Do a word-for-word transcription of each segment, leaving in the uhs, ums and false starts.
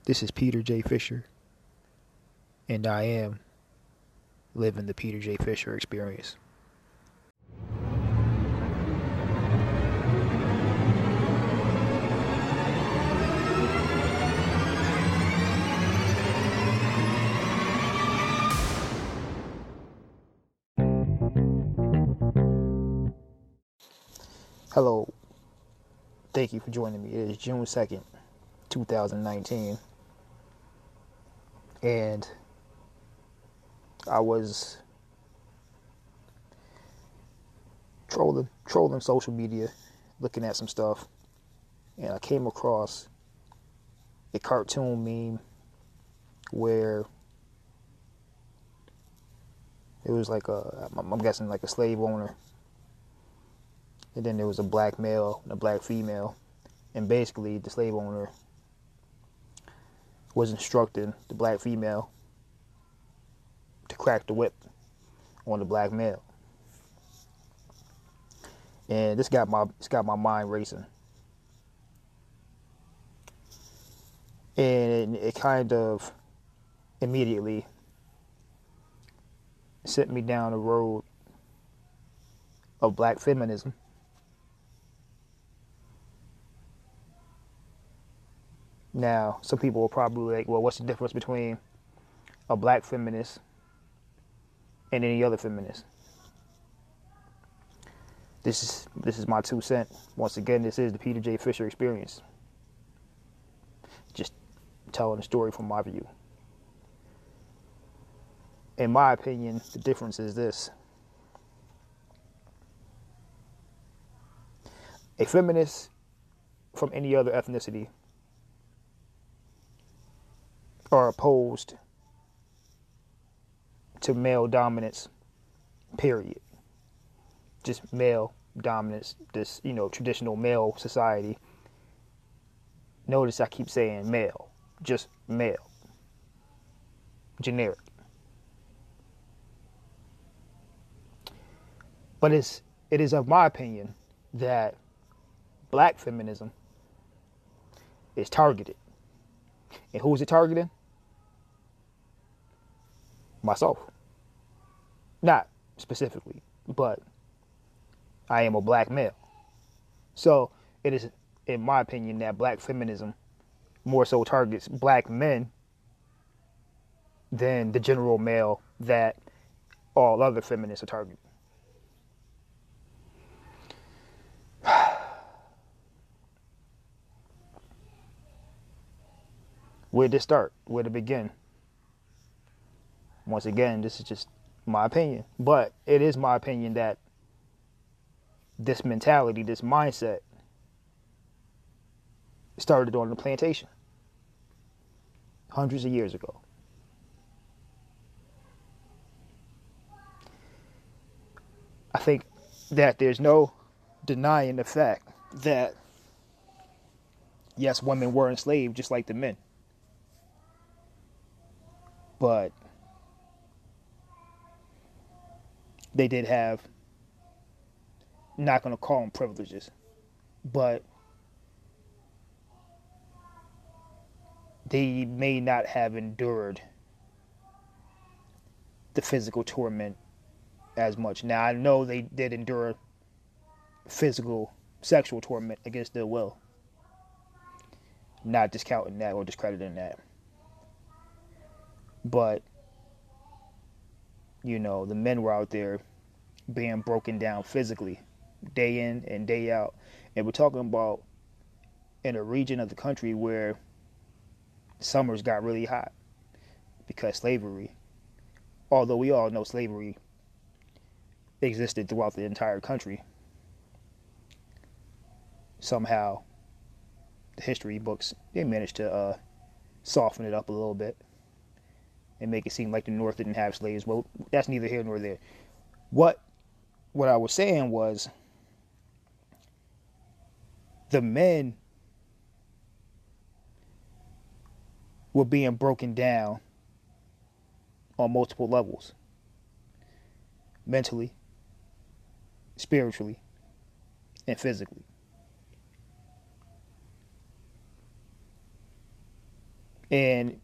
This is Peter J. Fisher, and I am living the Peter J. Fisher experience. Hello, thank you for joining me. It is June second, two thousand nineteen, and I was trolling, trolling social media, looking at some stuff, and I came across a cartoon meme where it was like a, I'm guessing like a slave owner, and then there was a black male and a black female, and basically the slave owner was instructing the black female to crack the whip on the black male. And this got my this got my mind racing. And it, it kind of immediately sent me down the road of black feminism. Now, some people will probably be like, well, what's the difference between a black feminist and any other feminist? This is this is my two cent. Once again, this is the Peter J. Fisher experience. Just telling a story from my view. In my opinion, the difference is this. A feminist from any other ethnicity are opposed to male dominance, period. Just male dominance, this, you know, traditional male society. Notice I keep saying male, just male, generic. But it's, it is of my opinion that black feminism is targeted. And who is it targeting? Myself. Not specifically, but I am a black male. So it is, in my opinion, that black feminism more so targets black men than the general male that all other feminists are targeting. Where'd this start? Where'd it begin? Once again, this is just my opinion. But it is my opinion that this mentality, this mindset, started on the plantation hundreds of years ago. I think that there's no denying the fact that, yes, women were enslaved just like the men. But they did have, not going to call them privileges, but they may not have endured the physical torment as much. Now, I know they did endure physical, sexual torment against their will. Not discounting that or discrediting that. But, you know, the men were out there being broken down physically, day in and day out. And we're talking about in a region of the country where summers got really hot because slavery, although we all know slavery existed throughout the entire country, somehow the history books, they managed to uh, soften it up a little bit and make it seem like the North didn't have slaves. Well, that's neither here nor there. What what I was saying was the men were being broken down on multiple levels. Mentally, spiritually, and physically. And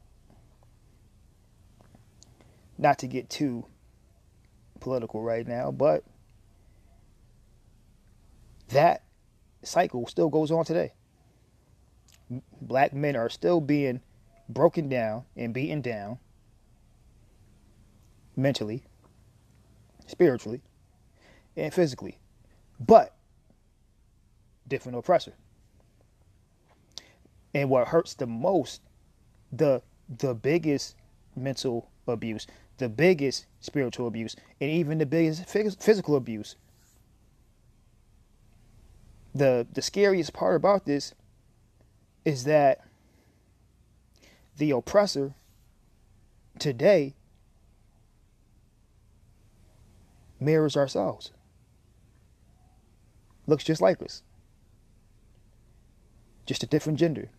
not to get too political right now, but that cycle still goes on today. Black men are still being broken down and beaten down mentally, spiritually, and physically, but different oppressor. And what hurts the most, the the biggest mental abuse, the biggest spiritual abuse, and even the biggest physical abuse. The the scariest part about this is that the oppressor today mirrors ourselves. Looks just like us. Just a different gender.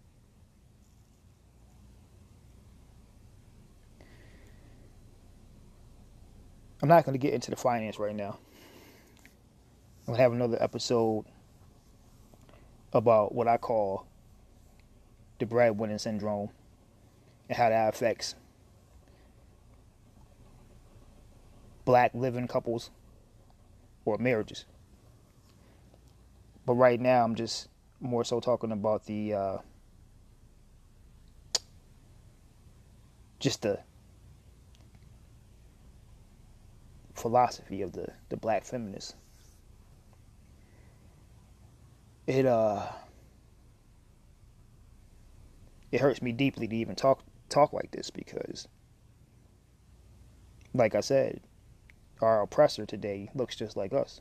I'm not going to get into the finance right now. I'm going to have another episode about what I call the breadwinning syndrome and how that affects black living couples or marriages. But right now, I'm just more so talking about the uh, just the philosophy of the, the black feminists. It uh it hurts me deeply to even talk talk like this because, like I said, our oppressor today looks just like us.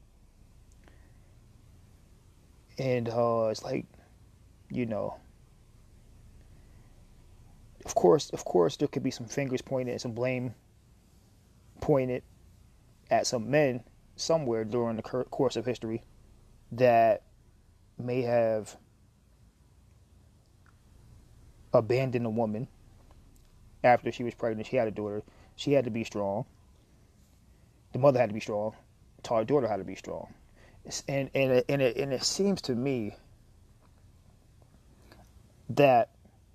And uh, it's like, you know, of course, of course, there could be some fingers pointed and some blame pointed at some men somewhere during the course of history that may have abandoned a woman after she was pregnant. She had a daughter. She had to be strong. The mother had to be strong. Taught her daughter how to be strong. And and it, and it, and it seems to me that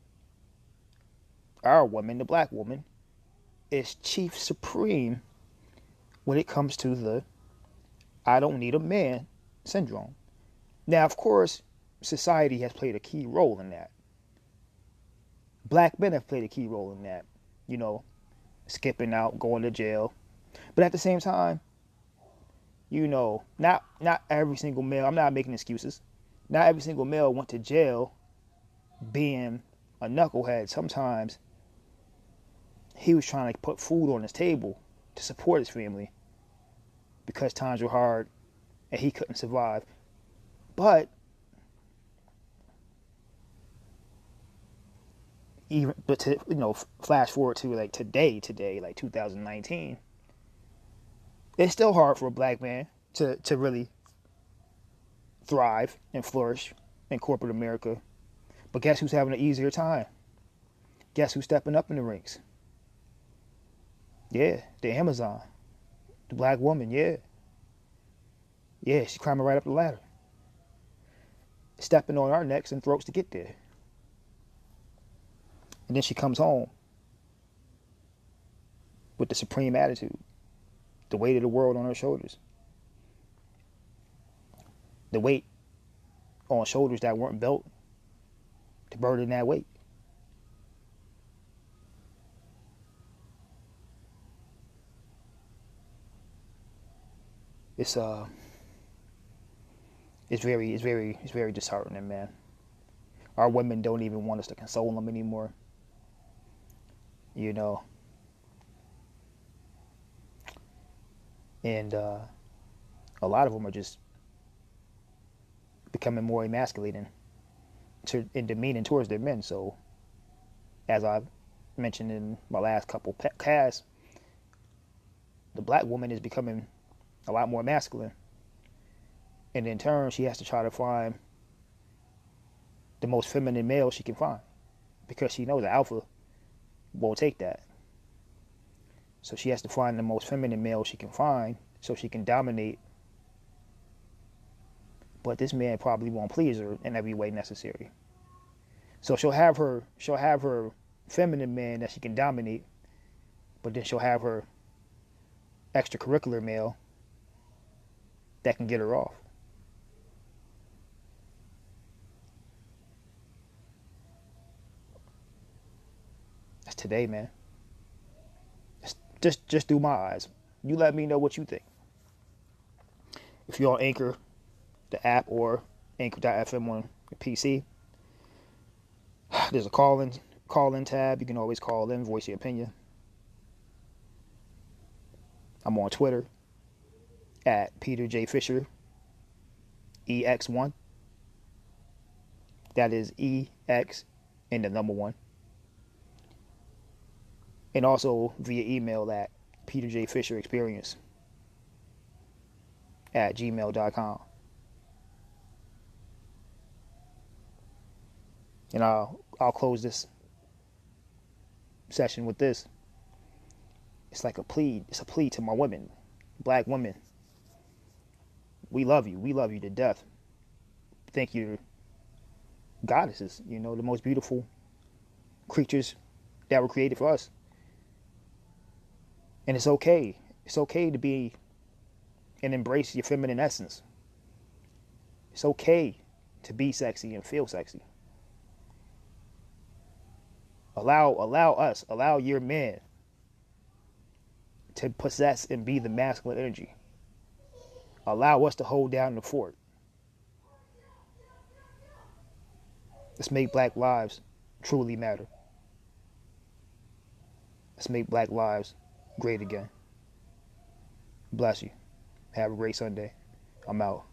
our woman, the black woman, is chief supreme when it comes to the I don't need a man syndrome. Now, of course, society has played a key role in that. Black men have played a key role in that. You know, skipping out, going to jail. But at the same time, you know, not not every single male, I'm not making excuses. Not every single male went to jail being a knucklehead. Sometimes he was trying to put food on his table to support his family because times were hard and he couldn't survive. But even but to, you know, flash forward to like today, today, like two thousand nineteen, it's still hard for a black man to, to really thrive and flourish in corporate America. But guess who's having an easier time? Guess who's stepping up in the ranks? Yeah, the Amazon. The black woman, yeah. Yeah, she's climbing right up the ladder. Stepping on our necks and throats to get there. And then she comes home with the supreme attitude. The weight of the world on her shoulders. The weight on shoulders that weren't built to burden that weight. It's uh it's very it's very it's very disheartening, man. Our women don't even want us to console them anymore. You know. And uh, a lot of them are just becoming more emasculating to, in demeaning towards their men. So, as I mentioned in my last couple casts, the black woman is becoming a lot more masculine. And in turn, she has to try to find the most feminine male she can find because she knows the alpha won't take that. So she has to find the most feminine male she can find so she can dominate. But this man probably won't please her in every way necessary. So she'll have her she'll have her feminine man that she can dominate, but then she'll have her extracurricular male that can get her off. That's today, man. Just just just through my eyes. You let me know what you think. If you're on Anchor, the app, or anchor dot f m on your P C, there's a call-in call-in tab. You can always call in, voice your opinion. I'm on Twitter at Peter J Fisher E X one. That is E X and the number one. And also via email at Peter J Fisher Experience at gmail dot com. And I'll I'll close this session with this. It's like a plea. It's a plea to my women, black women. We love you. We love you to death. Think you're goddesses. You know, the most beautiful creatures that were created for us. And it's okay. It's okay to be and embrace your feminine essence. It's okay to be sexy and feel sexy. Allow allow us, allow your man to possess and be the masculine energy. Allow us to hold down the fort. Let's make black lives truly matter. Let's make black lives great again. Bless you. Have a great Sunday. I'm out.